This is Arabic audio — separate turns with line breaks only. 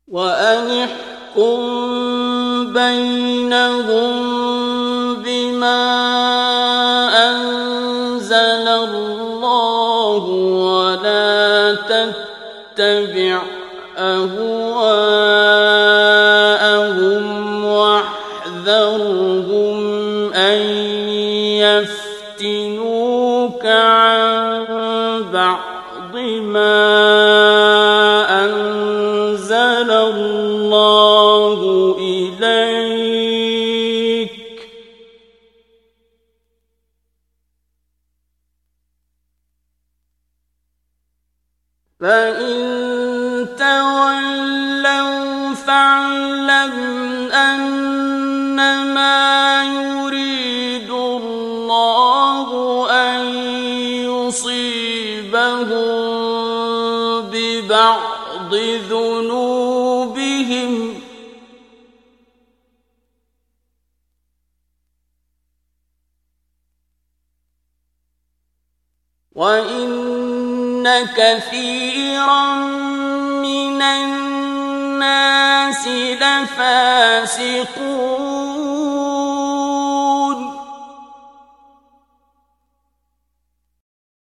وأن احكم بينهم بما أنزل الله ولا تتبع أهواءهم واحذرهم أن يفتنوك عن بعض ما أنزل الله إليك فإن تولوا فاعلم أنما يريد الله أن يصيبهم ببعض ذنوبهم وإن كثيرا من الناس لفاسقون